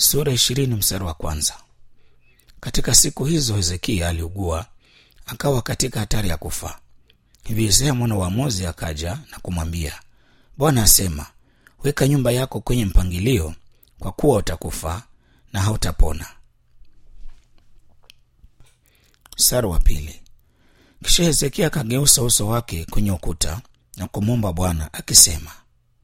Sura 20 mstari wa kwanza. Katika siku hizo Hezekia aliugua, akawa katika hatari ya kufa. Hivi Isaya mwana wa Amozi akaja na kumwambia, Bwana asema, weka nyumba yako kwenye mpangilio, kwa kuwa utakufa na hautapona. Mstari wa pili. Kisha Hezekia akageuza uso wake kwenye ukuta na kumwomba Bwana akisema.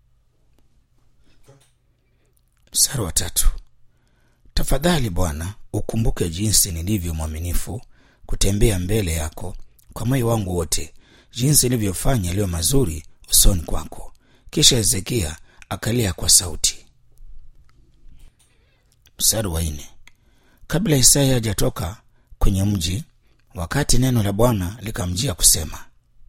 Mstari wa tatu. Tafadhali Bwana, ukumbuke jinsi nilivyo mwaminifu kutembea mbele yako kwa moyo wangu wote, jinsi nilivyofanya yaliyo mazuri usoni kwako. Kisha Hezekia akalia kwa sauti. Mstari wa nne. Kabla Isaya hajatoka kwenye mji, wakati neno la Bwana likamjia kusema.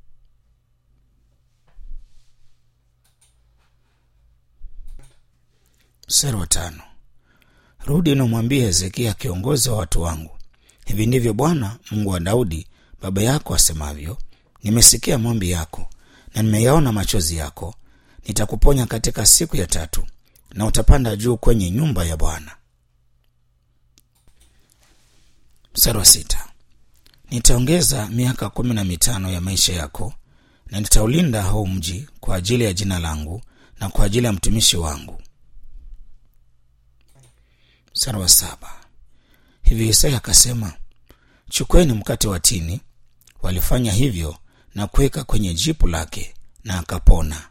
Mstari wa tano. Rudi na umwambie Hezekia kiongozi wa watu wangu, hivi ndivyo Bwana Mungu wa Daudi baba yako asemavyo, nimesikia maombi yako na nimeyaona machozi yako. Nitakuponya katika siku ya tatu, na utapanda juu kwenye nyumba ya Bwana. Mstari wa sita. Nitaongeza miaka 15 ya maisha yako, na nitaulinda huu mji kwa ajili ya jina langu na kwa ajili ya mtumishi wangu. Mstari wa saba. Hivi Isaya akasema, chukueni mkate wa tini. Walifanya hivyo na kuweka kwenye jipu lake, na akapona.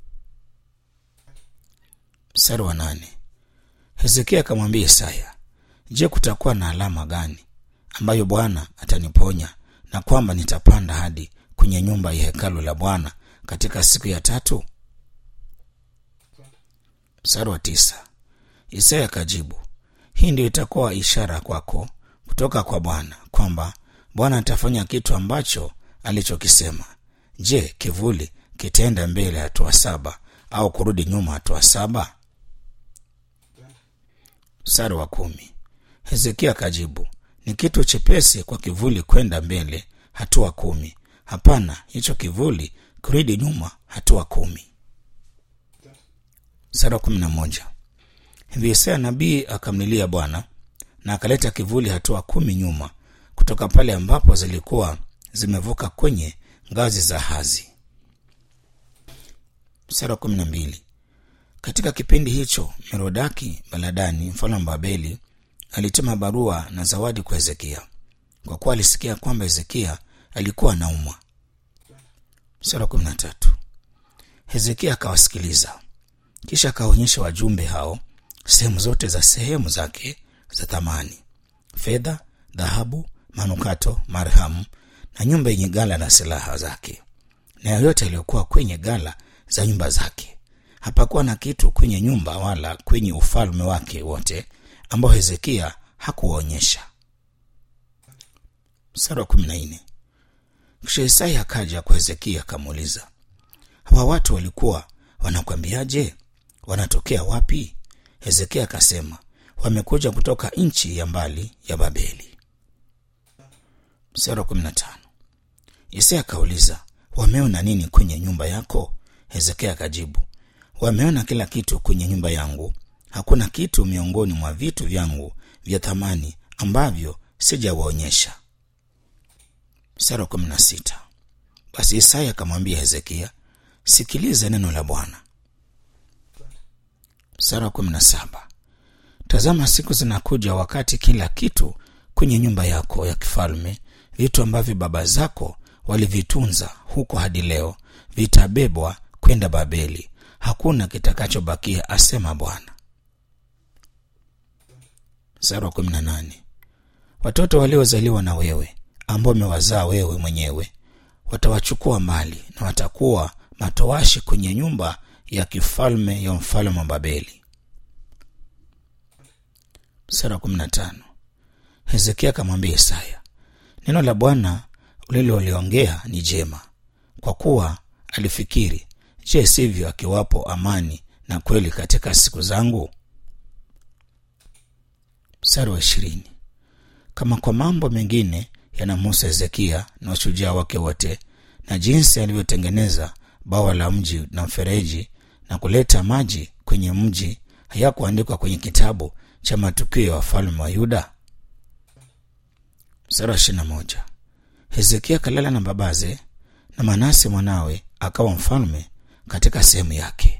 Mstari wa nane. Hezekia akamwambia Isaya, je, kutakuwa na alama gani ambayo Bwana ataniponya, na kwamba nitapanda hadi kwenye nyumba ya hekalu la Bwana katika siku ya tatu? Mstari wa tisa. Isaya akajibu, hii ndio itakuwa ishara kwako kutoka kwa Bwana, kwamba Bwana atafanya kitu ambacho alichokisema. Je, kivuli kitaenda mbele hatua 7 au kurudi nyuma hatua 7? Mstari wa 10. Hezekia akajibu, ni kitu chepesi kwa kivuli kwenda mbele hatua 10. Hapana, hicho kivuli kurudi nyuma hatua 10. Mstari wa 11. Hivi Isaya nabii akamlilia Bwana, na akaleta kivuli hatua 10 nyuma kutoka pale ambapo zilikuwa zimevuka kwenye ngazi za Hazi. Mstari wa 12. Katika kipindi hicho Merodaki Baladani mfalme wa Babeli alituma barua na zawadi kwa Hezekia, kwa kuwa alisikia kwamba Hezekia alikuwa anaumwa. Mstari wa 13. Hezekia akawasikiliza, kisha akaonyesha wajumbe hao sehemu zote za sehemu zake za thamani, fedha, dhahabu, manukato, marhamu na nyumba yenye gala na silaha zake, na yote yaliyokuwa kwenye gala za nyumba zake. Hapakuwa na kitu kwenye nyumba wala kwenye ufalme wake wote ambao Hezekia hakuonyesha. Mstari wa 14. Kisha Isaya akaja kwa Hezekia akamuuliza, hawa watu walikuwa wanakwambiaje? Wanatokea wapi? Hezekia akasema, wamekuja kutoka nchi ya mbali ya Babeli. Mstari wa 15. Isaya akauliza, wameona nini kwenye nyumba yako? Hezekia akajibu, wameona kila kitu kwenye nyumba yangu. Hakuna kitu miongoni mwa vitu vyangu vya thamani ambavyo sijawaonyesha. Mstari wa 16. Basi Isaya akamwambia Hezekia, sikiliza neno la Bwana. Mstari wa 17. Tazama, siku zinakuja wakati kila kitu kwenye nyumba yako ya kifalme, vitu ambavyo baba zako walivitunza huko hadi leo, vitabebwa kwenda Babeli. Hakuna kitakachobakia, asema Bwana. Mstari wa 18. Watoto waliozaliwa na wewe, ambao umewazaa wewe mwenyewe, watawachukua mali na watakuwa matowashi kwenye nyumba ya kifalme ya mfalme wa Babeli. Mstari wa 15. Hezekia akamwambia Isaya, neno la Bwana uliloliongea ni jema, kwa kuwa alifikiri, je, sivyo akiwapo amani na kweli katika siku zangu? Mstari wa 20. Kama kwa mambo mengine yanamhusu Hezekia na washujaa wake wote, na jinsi alivyotengeneza bawa la mji na mfereji na kuleta maji kwenye mji, hayakuandikwa kwenye kitabu cha matukio ya wafalme wa Yuda? Mstari wa 21. Hezekia kalala na babaze, na Manase mwanawe akawa mfalme katika sehemu yake.